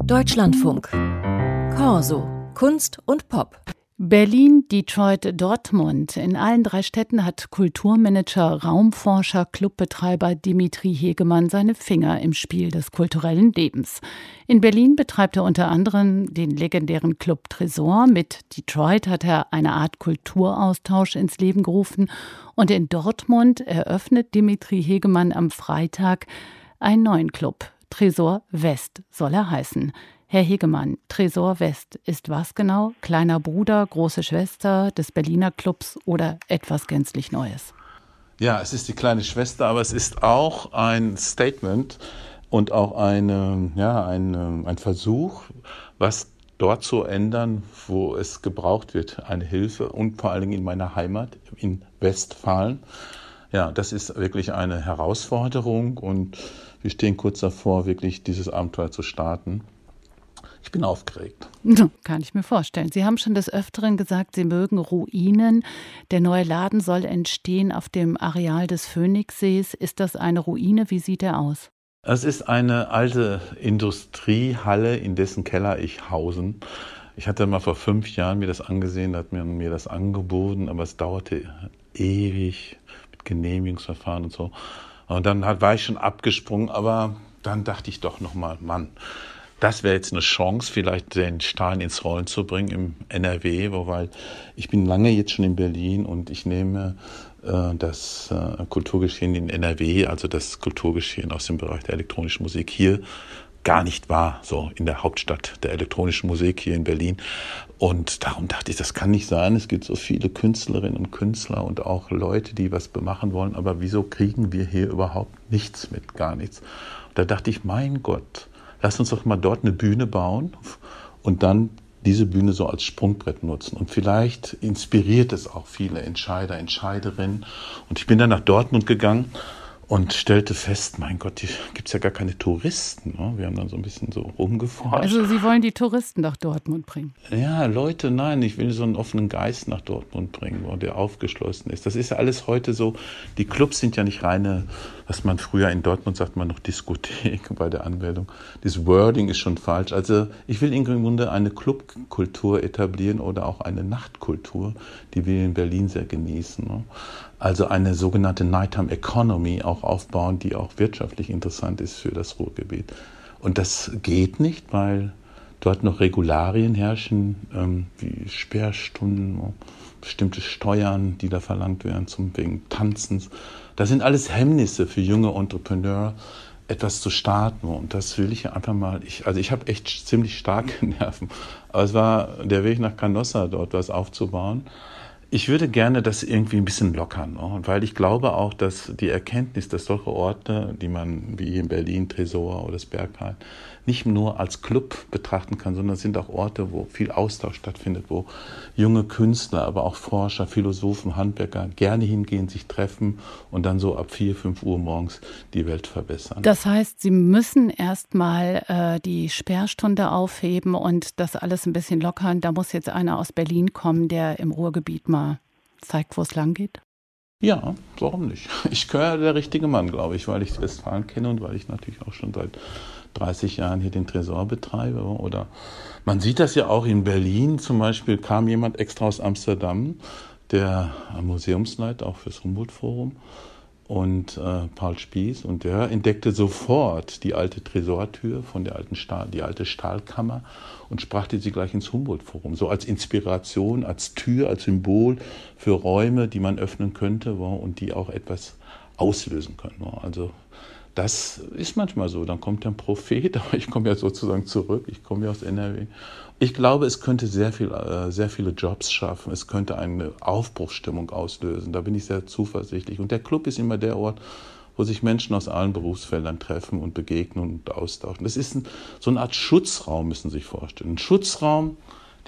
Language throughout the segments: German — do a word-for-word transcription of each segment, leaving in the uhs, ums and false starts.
Deutschlandfunk. Corso. Kunst und Pop. Berlin, Detroit, Dortmund. In allen drei Städten hat Kulturmanager, Raumforscher, Clubbetreiber Dimitri Hegemann seine Finger im Spiel des kulturellen Lebens. In Berlin betreibt er unter anderem den legendären Club Tresor. Mit Detroit hat er eine Art Kulturaustausch ins Leben gerufen. Und in Dortmund eröffnet Dimitri Hegemann am Freitag einen neuen Club. Tresor West soll er heißen. Herr Hegemann, Tresor West ist was genau? Kleiner Bruder, große Schwester des Berliner Clubs oder etwas gänzlich Neues? Ja, es ist die kleine Schwester, aber es ist auch ein Statement und auch eine, ja, ein, ein Versuch, was dort zu ändern, wo es gebraucht wird, eine Hilfe und vor allen Dingen in meiner Heimat, in Westfalen. Ja, das ist wirklich eine Herausforderung und wir stehen kurz davor, wirklich dieses Abenteuer zu starten. Ich bin aufgeregt. Kann ich mir vorstellen. Sie haben schon des Öfteren gesagt, Sie mögen Ruinen. Der neue Laden soll entstehen auf dem Areal des Phoenixsees. Ist das eine Ruine? Wie sieht er aus? Es ist eine alte Industriehalle, in dessen Keller ich hausen. Ich hatte mal vor fünf Jahren mir das angesehen, da hat man mir das angeboten, aber es dauerte ewig mit Genehmigungsverfahren und so. Und dann war ich schon abgesprungen, aber dann dachte ich doch nochmal, Mann, das wäre jetzt eine Chance, vielleicht den Stein ins Rollen zu bringen im N R W, wobei ich bin lange jetzt schon in Berlin und ich nehme äh, das äh, Kulturgeschehen in N R W, also das Kulturgeschehen aus dem Bereich der elektronischen Musik hier, gar nicht wahr, so in der Hauptstadt der elektronischen Musik hier in Berlin. Und darum dachte ich, das kann nicht sein. Es gibt so viele Künstlerinnen und Künstler und auch Leute, die was machen wollen, aber wieso kriegen wir hier überhaupt nichts mit, gar nichts? Und da dachte ich, mein Gott, lass uns doch mal dort eine Bühne bauen und dann diese Bühne so als Sprungbrett nutzen. Und vielleicht inspiriert es auch viele Entscheider, Entscheiderinnen. Und ich bin dann nach Dortmund gegangen und stellte fest, mein Gott, hier gibt es ja gar keine Touristen. Ne? Wir haben dann so ein bisschen so rumgeforscht. Also Sie wollen die Touristen nach Dortmund bringen? Ja, Leute, nein, ich will so einen offenen Geist nach Dortmund bringen, wo der aufgeschlossen ist. Das ist ja alles heute so, die Clubs sind ja nicht reine, was man früher in Dortmund sagt, man noch Diskothek bei der Anmeldung. Das Wording ist schon falsch. Also ich will im Grunde eine Clubkultur etablieren oder auch eine Nachtkultur, die wir in Berlin sehr genießen. Ne? Also eine sogenannte Nighttime Economy auch aufbauen, die auch wirtschaftlich interessant ist für das Ruhrgebiet. Und das geht nicht, weil dort noch Regularien herrschen, ähm, wie Sperrstunden, bestimmte Steuern, die da verlangt werden, zum wegen Tanzens. Das sind alles Hemmnisse für junge Entrepreneure, etwas zu starten. Und das will ich einfach mal, ich, also ich habe echt ziemlich starke Nerven. Aber es war der Weg nach Canossa, dort was aufzubauen. Ich würde gerne das irgendwie ein bisschen lockern, ne? Weil ich glaube auch, dass die Erkenntnis, dass solche Orte, die man wie hier in Berlin, Tresor oder das Berghain, nicht nur als Club betrachten kann, sondern es sind auch Orte, wo viel Austausch stattfindet, wo junge Künstler, aber auch Forscher, Philosophen, Handwerker gerne hingehen, sich treffen und dann so ab vier, fünf Uhr morgens die Welt verbessern. Das heißt, Sie müssen erstmal äh, die Sperrstunde aufheben und das alles ein bisschen lockern. Da muss jetzt einer aus Berlin kommen, der im Ruhrgebiet mal zeigt, wo es lang geht? Ja, warum nicht? Ich gehöre der richtige Mann, glaube ich, weil ich Westfalen kenne und weil ich natürlich auch schon seit dreißig Jahren hier den Tresor betreibe. Oder man sieht das ja auch in Berlin zum Beispiel, kam jemand extra aus Amsterdam, der Museumsleiter auch fürs Humboldt-Forum und äh, Paul Spieß, und der entdeckte sofort die alte Tresortür von der alten Stahl, die alte Stahlkammer und brachte sie gleich ins Humboldt-Forum, so als Inspiration, als Tür, als Symbol für Räume, die man öffnen könnte und die auch etwas auslösen können. Also das ist manchmal so, dann kommt ein Prophet, aber ich komme ja sozusagen zurück, ich komme ja aus N R W. Ich glaube, es könnte sehr viel, sehr viele Jobs schaffen, es könnte eine Aufbruchsstimmung auslösen, da bin ich sehr zuversichtlich. Und der Club ist immer der Ort, wo sich Menschen aus allen Berufsfeldern treffen und begegnen und austauschen. Das ist ein, so eine Art Schutzraum, müssen Sie sich vorstellen. Ein Schutzraum,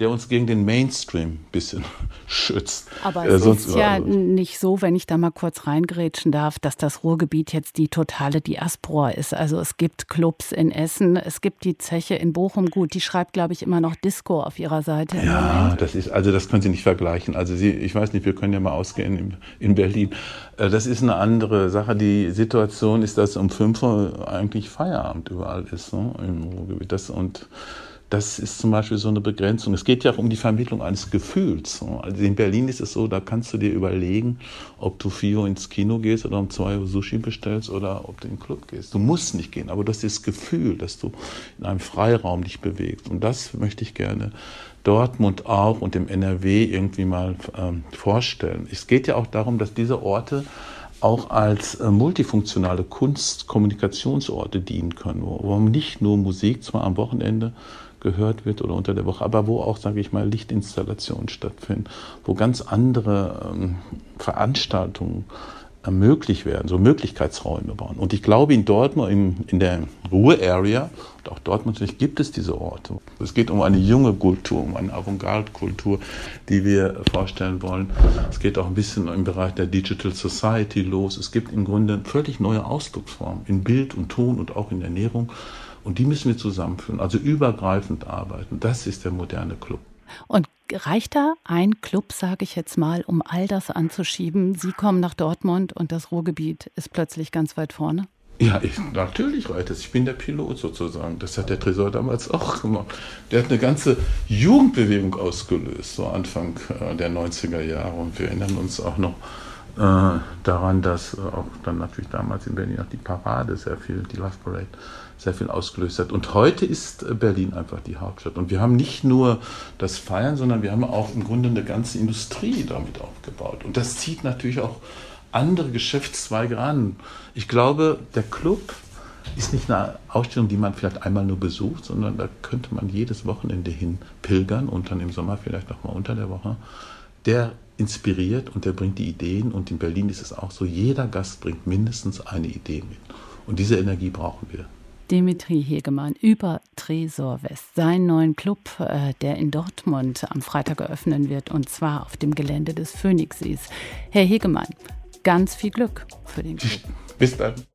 der uns gegen den Mainstream ein bisschen schützt. Aber es äh, ist ja nicht so, wenn ich da mal kurz reingrätschen darf, dass das Ruhrgebiet jetzt die totale Diaspora ist. Also es gibt Clubs in Essen, es gibt die Zeche in Bochum. Gut, die schreibt, glaube ich, immer noch Disco auf ihrer Seite. Im ja, Moment. das ist, also das können Sie nicht vergleichen. Also Sie, ich weiß nicht, wir können ja mal ausgehen in, in Berlin. Das ist eine andere Sache. Die Situation ist, dass um fünf Uhr eigentlich Feierabend überall ist, ne, im Ruhrgebiet. Das und Das ist zum Beispiel so eine Begrenzung. Es geht ja auch um die Vermittlung eines Gefühls. Also in Berlin ist es so, da kannst du dir überlegen, ob du vier Uhr ins Kino gehst oder um zwei Uhr Sushi bestellst oder ob du in den Club gehst. Du musst nicht gehen, aber du hast das Gefühl, dass du in einem Freiraum dich bewegst. Und das möchte ich gerne Dortmund auch und dem N R W irgendwie mal ähm, vorstellen. Es geht ja auch darum, dass diese Orte auch als äh, multifunktionale Kunst-Kommunikationsorte dienen können, wo, wo nicht nur Musik zwar am Wochenende gehört wird oder unter der Woche, aber wo auch, sage ich mal, Lichtinstallationen stattfinden, wo ganz andere ähm, Veranstaltungen äh, möglich werden, so Möglichkeitsräume bauen. Und ich glaube, in Dortmund, in, in der Ruhr-Area, und auch Dortmund natürlich, gibt es diese Orte. Es geht um eine junge Kultur, um eine Avantgarde-Kultur, die wir vorstellen wollen. Es geht auch ein bisschen im Bereich der Digital Society los. Es gibt im Grunde völlig neue Ausdrucksformen in Bild und Ton und auch in Ernährung. Und die müssen wir zusammenführen, also übergreifend arbeiten. Das ist der moderne Club. Und reicht da ein Club, sage ich jetzt mal, um all das anzuschieben? Sie kommen nach Dortmund und das Ruhrgebiet ist plötzlich ganz weit vorne? Ja, ich, natürlich reicht es. Ich bin der Pilot sozusagen. Das hat der Tresor damals auch gemacht. Der hat eine ganze Jugendbewegung ausgelöst, so Anfang äh, der neunziger Jahre. Und wir erinnern uns auch noch äh, daran, dass äh, auch dann natürlich damals in Berlin auch die Parade sehr viel, die Love Parade, sehr viel ausgelöst hat. Und heute ist Berlin einfach die Hauptstadt. Und wir haben nicht nur das Feiern, sondern wir haben auch im Grunde eine ganze Industrie damit aufgebaut. Und das zieht natürlich auch andere Geschäftszweige an. Ich glaube, der Club ist nicht eine Ausstellung, die man vielleicht einmal nur besucht, sondern da könnte man jedes Wochenende hin pilgern und dann im Sommer vielleicht auch mal unter der Woche. Der inspiriert und der bringt die Ideen. Und in Berlin ist es auch so, jeder Gast bringt mindestens eine Idee mit. Und diese Energie brauchen wir. Dimitri Hegemann über Tresor West, seinen neuen Club, äh, der in Dortmund am Freitag eröffnen wird, und zwar auf dem Gelände des Phoenixsees. Herr Hegemann, ganz viel Glück für den Club. Bis dann.